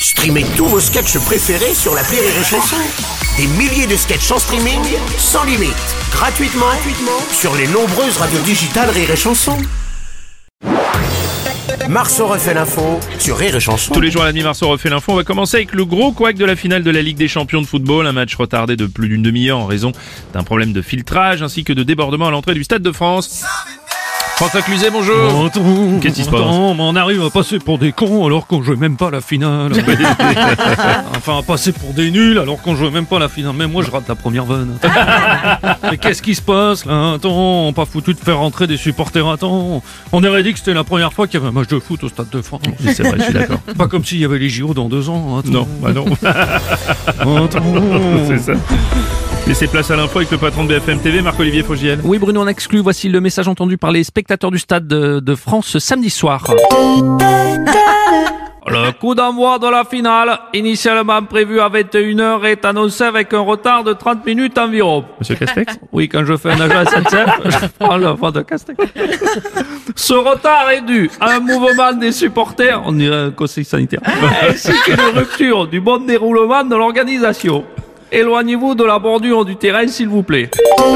Streamez tous vos sketchs préférés sur l'appli Rire et Chanson. Des milliers de sketchs en streaming, sans limite, gratuitement sur les nombreuses radios digitales Rire et Chanson. Marceau refait l'info sur Rire et Chanson. Tous les jours à la nuit, Marceau refait l'info. On va commencer avec le gros couac de la finale de la Ligue des Champions de football. Un match retardé de plus d'une demi-heure en raison d'un problème de filtrage ainsi que de débordement à l'entrée du Stade de France. François Cluzet, bonjour. Qu'est-ce qui se passe? On arrive à passer pour des cons alors qu'on joue même pas la finale. Enfin, à passer pour des nuls alors qu'on joue même pas la finale. Même moi, je rate la première vanne. Mais qu'est-ce qui se passe là? Attends, on pas foutu de faire rentrer des supporters à temps. On aurait dit que c'était la première fois qu'il y avait un match de foot au Stade de France. Oui, c'est vrai, je suis d'accord. Pas comme s'il y avait les JO dans 2 ans. Attends. Non, bah non. C'est ça. Laissez place à l'info avec le patron de BFM TV, Marc-Olivier Fogiel. Oui, Bruno, en exclu, voici le message entendu par les spectateurs du Stade de France ce samedi soir. Le coup d'envoi de la finale, initialement prévu à 21h, est annoncé avec un retard de 30 minutes environ. Monsieur Castex? Oui, quand je fais un agent SNCF, je prends le voix de Castex. Ce retard est dû à un mouvement des supporters, on dirait un conseil sanitaire, ainsi qu'une rupture du bon déroulement de l'organisation. Éloignez-vous de la bordure du terrain, s'il vous plaît.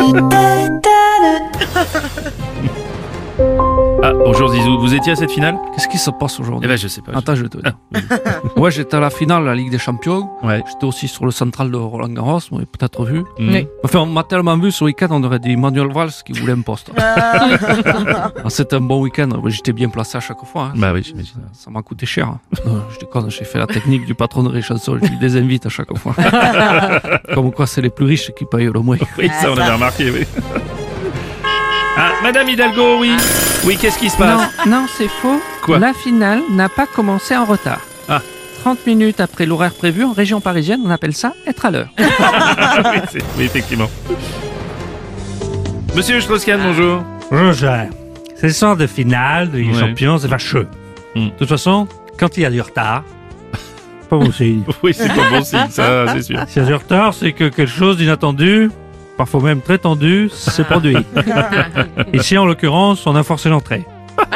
Ah, bonjour Zizou, vous étiez à cette finale? Qu'est-ce qui se passe aujourd'hui? Eh ben, je sais pas. Attends, je te dis. Ouais, j'étais à la finale de la Ligue des Champions. Ouais. J'étais aussi sur le central de Roland Garros, vous m'avez peut-être vu. Oui. Enfin, on m'a tellement vu ce week-end, on aurait dit Manuel Valls qui voulait un poste. C'était un bon week-end, j'étais bien placé à chaque fois. Hein. Bah oui, j'imagine. Ça m'a coûté cher. Hein. Non, je déconne, j'ai fait la technique du patron de Rire et Chanson, je lui désinvite à chaque fois. Comme quoi, c'est les plus riches qui payent le moins. Oui, ça on avait remarqué, oui. Ah, Madame Hidalgo, oui. Oui, qu'est-ce qui se passe? Non, c'est faux. Quoi? La finale n'a pas commencé en retard. Ah. 30 minutes après l'horaire prévu, en région parisienne, on appelle ça être à l'heure. Oui, effectivement. Monsieur Strauss-Kahn, bonjour. Roger, c'est le sort de finale de Ligue des Champions, c'est vacheux. De toute façon, quand il y a du retard, pas bon signe. Oui, c'est pas bon signe, ça, c'est sûr. S'il y a du retard, c'est que quelque chose d'inattendu, parfois même très tendu, s'est produit. Ici, en l'occurrence, on a forcé l'entrée.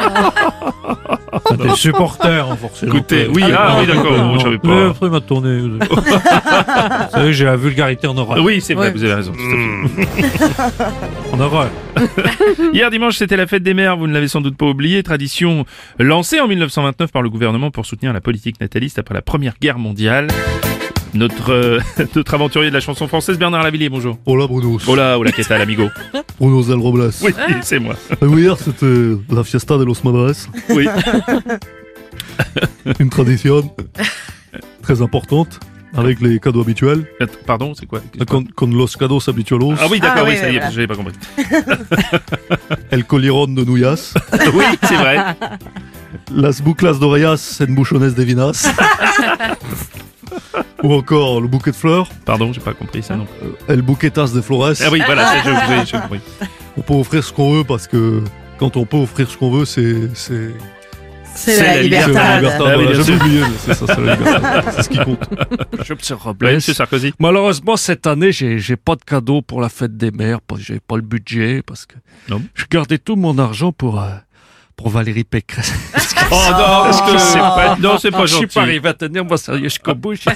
Des supporters ont forcé l'entrée. Écoutez, oui, oui, d'accord, bon, j'avais pas. Après, il m'a tourné. Vous savez, j'ai la vulgarité en horreur. Oui, c'est vrai, vous avez raison. Tout à fait. En horreur. Hier dimanche, c'était la fête des mères, vous ne l'avez sans doute pas oublié, tradition lancée en 1929 par le gouvernement pour soutenir la politique nataliste après la Première Guerre mondiale. Notre aventurier de la chanson française, Bernard Lavilliers, bonjour. Hola Bruno. Hola, qu'est-ce que amigo? Bruno Del Robles. Oui, c'est moi. Hier c'était la fiesta de los madres. Oui. Une tradition très importante avec les cadeaux habituels. Pardon, c'est quoi? Con los cadeaux habitualos. Ah oui, d'accord, Ah, oui, oui, ça y est, voilà. j'avais pas compris. El colirón de nuyas. Oui, c'est vrai. Las buclas d'oreillas en buchones de vinas. Ou encore le bouquet de fleurs. Pardon, j'ai pas compris ça, non. El buquetas de flores. Ah oui, voilà, j'ai compris. On peut offrir ce qu'on veut parce que quand on peut offrir ce qu'on veut, c'est La liberté. la liberté. Ah oui, Voilà, bien j'ai sûr. oublié, mais c'est ça, c'est la liberté. C'est ce qui compte. Oui, monsieur Sarkozy. Malheureusement, cette année, j'ai pas de cadeau pour la fête des mères, parce que j'ai pas le budget, parce que Non. je gardais tout mon argent pour Valérie Pécresse. Oh non, parce que c'est pas, non, c'est pas Je suis gentil. pas arrivé à tenir moi sérieux jusqu'au bout. Ça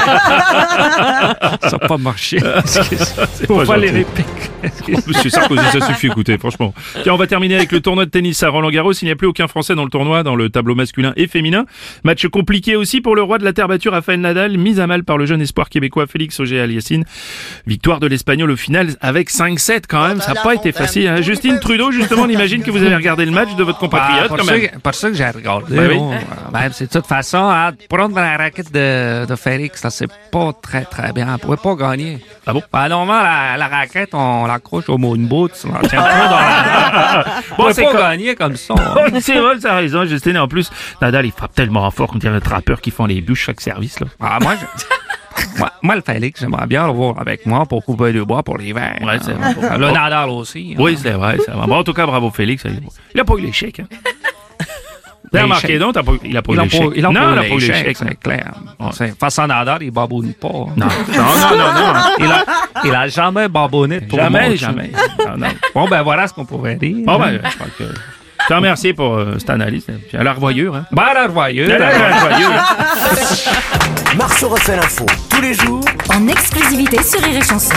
n'a pas marché. C'est Pour pas Valérie gentil. Pécresse. Monsieur Sarkozy, ça suffit, écoutez, franchement. Tiens, on va terminer avec le tournoi de tennis à Roland-Garros. Il n'y a plus aucun Français dans le tournoi, dans le tableau masculin et féminin. Match compliqué aussi pour le roi de la terre battue, Rafael Nadal, mis à mal par le jeune espoir québécois Félix Auger-Aliassime. Victoire de l'Espagnol au final avec 5-7 quand même. Ça n'a pas été facile. Hein. Justine Trudeau, justement, on imagine que vous avez regardé le match de votre compatriote quand même. Par ça que j'ai regardé. Oui, oui. Ben, c'est de toute façon, hein, prendre la raquette de Félix, ça c'est pas très très bien. On pouvait pas gagner. Ah bon? Ben, normalement, la raquette, on l'accroche au moon boot. On la tient pas dans la... On pouvait pas gagner comme ça. Oh, c'est vrai, ça a raison, Justine. Et en plus, Nadal, il frappe tellement fort qu'on dirait le trappeur qui font les bûches chaque service, là. Ah, moi, le Félix, j'aimerais bien le voir avec moi pour couper du bois pour l'hiver. Ouais, c'est vrai. Le Nadal aussi. Oui, c'est vrai, c'est vrai. Bon, en tout cas, bravo Félix. Il a pas eu l'échec, hein. T'as remarqué, non? Il a pas eu l'échec. Non, il a pas eu l'échec, non. c'est clair. Ouais. Face à Nadal, il baboune pas. Non. Il a jamais babonné de tout le monde. Jamais. Non. Bon, ben voilà ce qu'on pourrait dire. Bon, ben, je crois que Je te remercie pour cette analyse. Puis à la revoyure. Hein. Bah, la revoyure. À la revoyure. Marceau refait l'info tous les jours En exclusivité sur Rire et Chanson.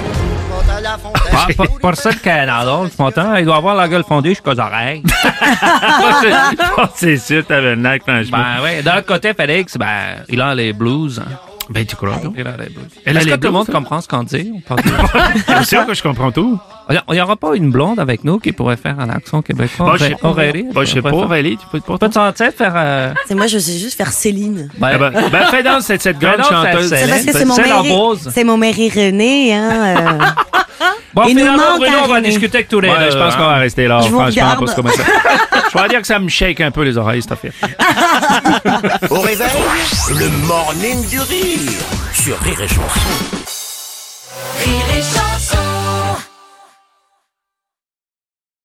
Pour ça, le Canada, le montant, il doit avoir la gueule fondée jusqu'aux oreilles. C'est sûr, t'avais le nac, franchement. Ben oui, d'un côté, Félix, ben, il a les blues. Hein. Ben, tu crois? Il a les blues. Elle a Est-ce les que tout le monde blues, hein? comprend ce qu'on dit? C'est sûr que je comprends tout. Il n'y aura pas une blonde avec nous qui pourrait faire un accent québécois? Bon, Aurélie? je sais pas, Aurélie, tu peux te Peux-tu sentir faire... C'est moi, je sais juste faire Céline. Ah ben, fais donc cette grande donc, chanteuse. c'est- C'est parce que c'est mon c'est la mari. Rose. C'est mon mari René, hein. Bon, Il nous finalement, manque Bruno, un on va René. discuter avec tous les Ouais, deux. je pense hein. qu'on va rester là, Je vous franchement, regarde. parce que ça. Je dois dire que ça me shake un peu les oreilles, cette affaire. au réveil. Le morning du rire sur Rire et Chanson. Rire et Chanson.